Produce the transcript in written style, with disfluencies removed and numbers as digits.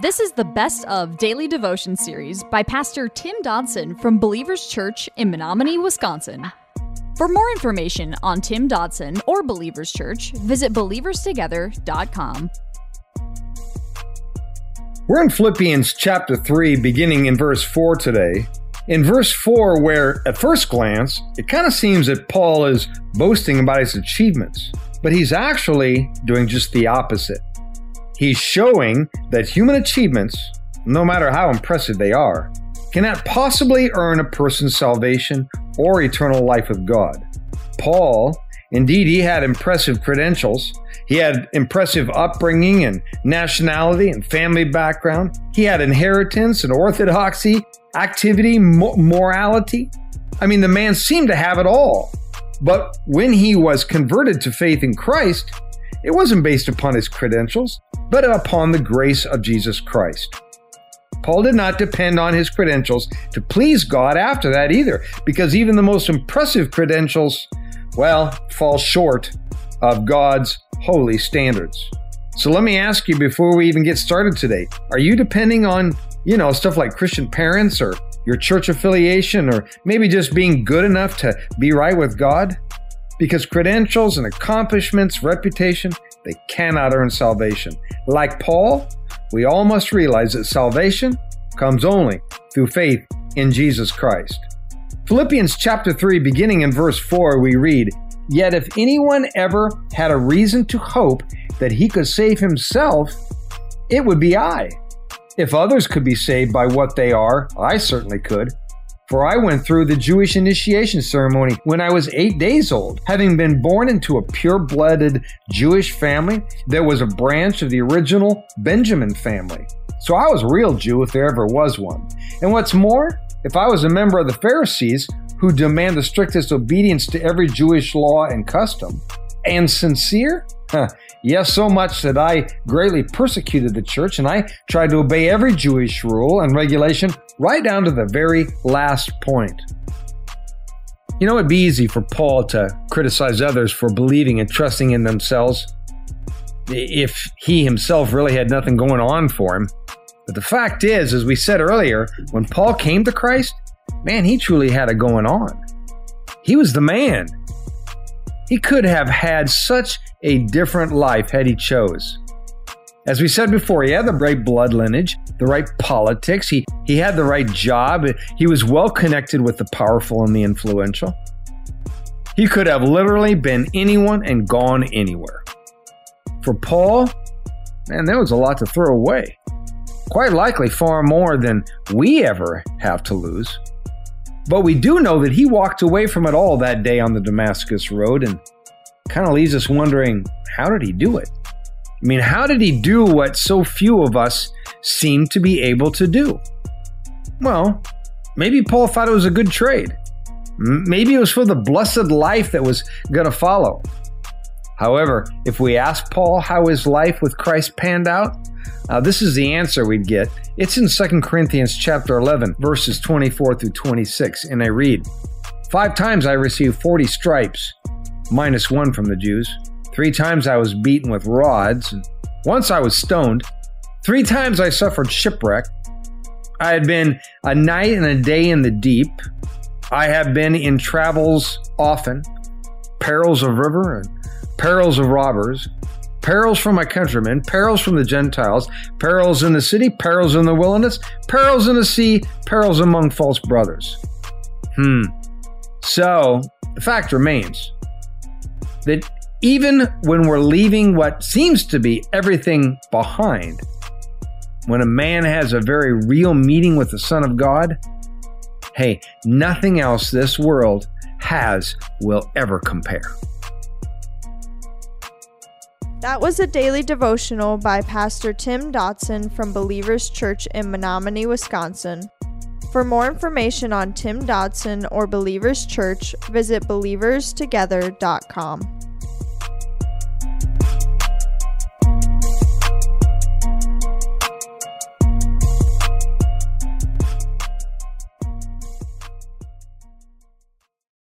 This is the Best of Daily Devotion series by Pastor Tim Dodson from Believers Church in Menominee, Wisconsin. For more information on Tim Dodson or Believers Church, visit believerstogether.com. We're in Philippians chapter 3, beginning in verse 4 today. In verse 4, where at first glance, it kind of seems that Paul is boasting about his achievements, but he's actually doing just the opposite. He's showing that human achievements, no matter how impressive they are, cannot possibly earn a person's salvation or eternal life with God. Paul, indeed, he had impressive credentials. He had impressive upbringing and nationality and family background. He had inheritance and orthodoxy, activity, morality. I mean, the man seemed to have it all. But when he was converted to faith in Christ, it wasn't based upon his credentials, but upon the grace of Jesus Christ. Paul did not depend on his credentials to please God after that either, because even the most impressive credentials, fall short of God's holy standards. So let me ask you before we even get started today, are you depending on, stuff like Christian parents or your church affiliation or maybe just being good enough to be right with God? Because credentials and accomplishments, reputation, they cannot earn salvation. Like Paul, we all must realize that salvation comes only through faith in Jesus Christ. Philippians chapter 3, beginning in verse 4, we read, "Yet if anyone ever had a reason to hope that he could save himself, it would be I. If others could be saved by what they are, I certainly could. For I went through the Jewish initiation ceremony when I was 8 days old, having been born into a pure-blooded Jewish family that was a branch of the original Benjamin family. So I was a real Jew if there ever was one. And what's more, if I was a member of the Pharisees, who demand the strictest obedience to every Jewish law and custom, and sincere? Yes, so much that I greatly persecuted the church, and I tried to obey every Jewish rule and regulation right down to the very last point." It'd be easy for Paul to criticize others for believing and trusting in themselves if he himself really had nothing going on for him. But the fact is, as we said earlier, when Paul came to Christ, he truly had it going on. He was the man. He could have had such a different life had he chose. As we said before, he had the right blood lineage, the right politics, he had the right job, he was well connected with the powerful and the influential. He could have literally been anyone and gone anywhere. For Paul, there was a lot to throw away. Quite likely far more than we ever have to lose. But we do know that he walked away from it all that day on the Damascus Road, and kind of leaves us wondering, how did he do it? How did he do what so few of us seem to be able to do? Well, maybe Paul thought it was a good trade. Maybe it was for the blessed life that was going to follow. However, if we ask Paul how his life with Christ panned out, this is the answer we'd get. It's in 2 Corinthians chapter 11, verses 24 through 26, and I read, "5 times I received 40 stripes, minus 1 from the Jews. 3 times I was beaten with rods, and once I was stoned. 3 times I suffered shipwreck. I had been a night and a day in the deep. I have been in travels often, perils of river and perils of robbers, perils from my countrymen, perils from the Gentiles, perils in the city, perils in the wilderness, perils in the sea, perils among false brothers." So, the fact remains that even when we're leaving what seems to be everything behind, when a man has a very real meeting with the Son of God, nothing else this world has will ever compare. That was a daily devotional by Pastor Tim Dodson from Believers Church in Menominee, Wisconsin. For more information on Tim Dodson or Believers Church, visit believerstogether.com.